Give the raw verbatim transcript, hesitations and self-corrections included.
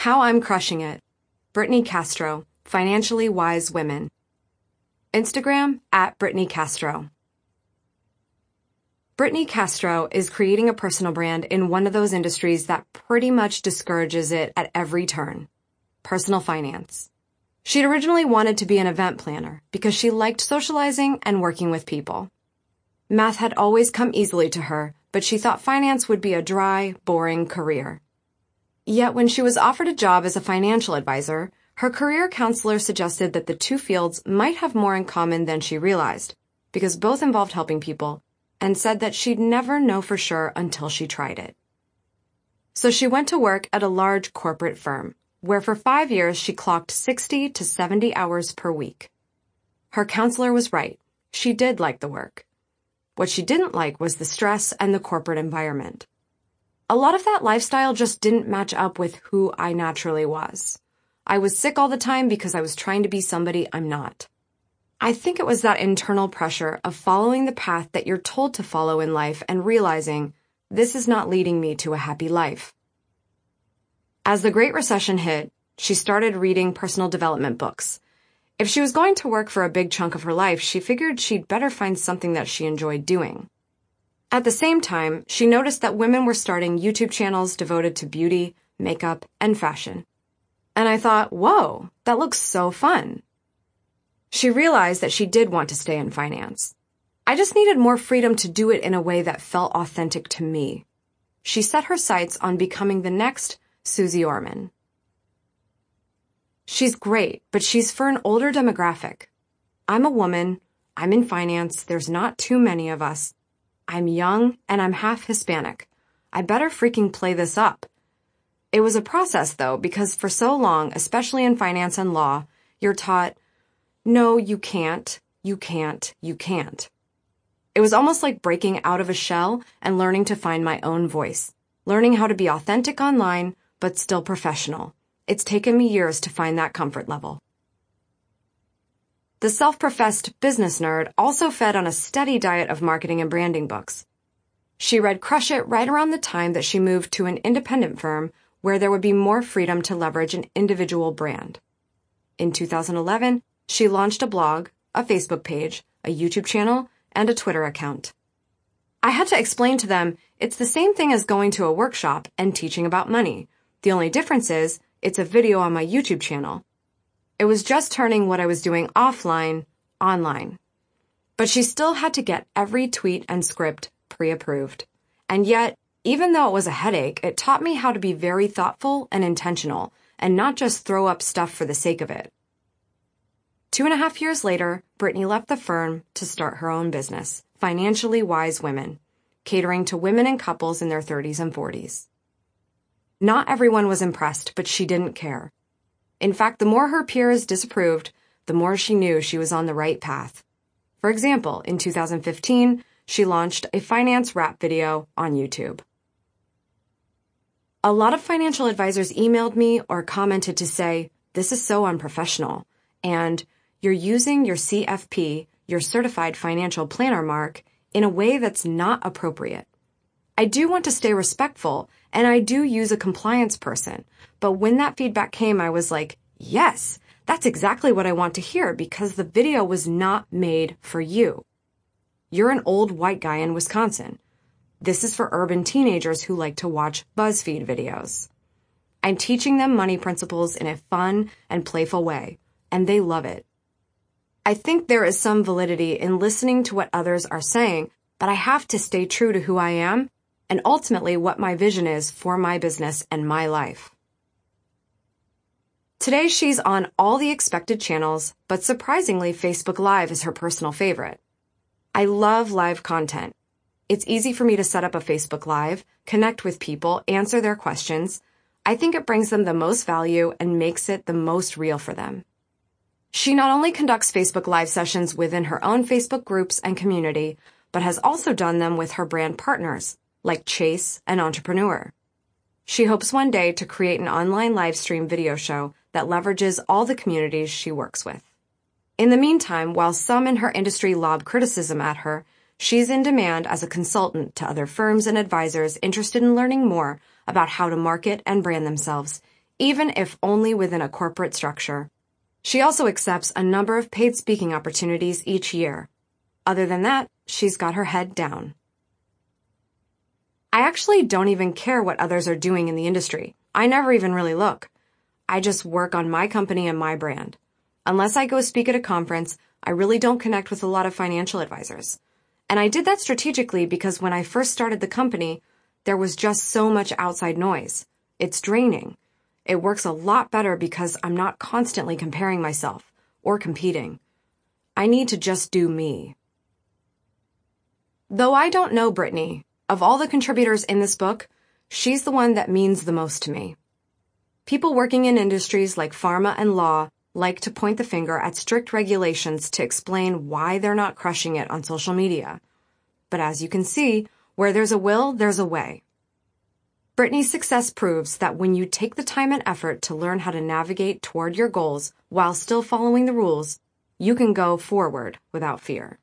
How I'm Crushing It. Brittany Castro, Financially Wise Women. Instagram, at Brittany Castro. Brittany Castro is creating a personal brand in one of those industries that pretty much discourages it at every turn. Personal finance. She'd originally wanted to be an event planner because she liked socializing and working with people. Math had always come easily to her, but she thought finance would be a dry, boring career. Yet when she was offered a job as a financial advisor, her career counselor suggested that the two fields might have more in common than she realized, because both involved helping people, and said that she'd never know for sure until she tried it. So she went to work at a large corporate firm, where for five years she clocked sixty to seventy hours per week. Her counselor was right. She did like the work. What she didn't like was the stress and the corporate environment. A lot of that lifestyle just didn't match up with who I naturally was. I was sick all the time because I was trying to be somebody I'm not. I think it was that internal pressure of following the path that you're told to follow in life and realizing this is not leading me to a happy life. As the Great Recession hit, she started reading personal development books. If she was going to work for a big chunk of her life, she figured she'd better find something that she enjoyed doing. At the same time, she noticed that women were starting YouTube channels devoted to beauty, makeup, and fashion. And I thought, whoa, that looks so fun. She realized that she did want to stay in finance. I just needed more freedom to do it in a way that felt authentic to me. She set her sights on becoming the next Susie Orman. She's great, but she's for an older demographic. I'm a woman. I'm in finance. There's not too many of us. I'm young, and I'm half Hispanic. I better freaking play this up. It was a process, though, because for so long, especially in finance and law, you're taught, no, you can't, you can't, you can't. It was almost like breaking out of a shell and learning to find my own voice, learning how to be authentic online, but still professional. It's taken me years to find that comfort level. The self-professed business nerd also fed on a steady diet of marketing and branding books. She read Crush It right around the time that she moved to an independent firm where there would be more freedom to leverage an individual brand. In two thousand eleven, she launched a blog, a Facebook page, a YouTube channel, and a Twitter account. I had to explain to them it's the same thing as going to a workshop and teaching about money. The only difference is it's a video on my YouTube channel. It was just turning what I was doing offline, online. But she still had to get every tweet and script pre-approved. And yet, even though it was a headache, it taught me how to be very thoughtful and intentional, and not just throw up stuff for the sake of it. Two and a half years later, Brittany left the firm to start her own business, Financially Wise Women, catering to women and couples in their thirties and forties. Not everyone was impressed, but she didn't care. In fact, the more her peers disapproved, the more she knew she was on the right path. For example, in two thousand fifteen, she launched a finance rap video on YouTube. A lot of financial advisors emailed me or commented to say, this is so unprofessional, and you're using your C F P, your Certified Financial Planner mark, in a way that's not appropriate. I do want to stay respectful, and I do use a compliance person, but when that feedback came, I was like, yes, that's exactly what I want to hear because the video was not made for you. You're an old white guy in Wisconsin. This is for urban teenagers who like to watch BuzzFeed videos. I'm teaching them money principles in a fun and playful way, and they love it. I think there is some validity in listening to what others are saying, but I have to stay true to who I am and ultimately what my vision is for my business and my life. Today she's on all the expected channels, but surprisingly Facebook Live is her personal favorite. I love live content. It's easy for me to set up a Facebook Live, connect with people, answer their questions. I think it brings them the most value and makes it the most real for them. She not only conducts Facebook Live sessions within her own Facebook groups and community, but has also done them with her brand partners, like Chase and Entrepreneur. She hopes one day to create an online live stream video show that leverages all the communities she works with. In the meantime, while some in her industry lob criticism at her, she's in demand as a consultant to other firms and advisors interested in learning more about how to market and brand themselves, even if only within a corporate structure. She also accepts a number of paid speaking opportunities each year. Other than that, she's got her head down. I actually don't even care what others are doing in the industry. I never even really look. I just work on my company and my brand. Unless I go speak at a conference, I really don't connect with a lot of financial advisors. And I did that strategically because when I first started the company, there was just so much outside noise. It's draining. It works a lot better because I'm not constantly comparing myself or competing. I need to just do me. Though I don't know Brittany, of all the contributors in this book, she's the one that means the most to me. People working in industries like pharma and law like to point the finger at strict regulations to explain why they're not crushing it on social media. But as you can see, where there's a will, there's a way. Brittany's success proves that when you take the time and effort to learn how to navigate toward your goals while still following the rules, you can go forward without fear.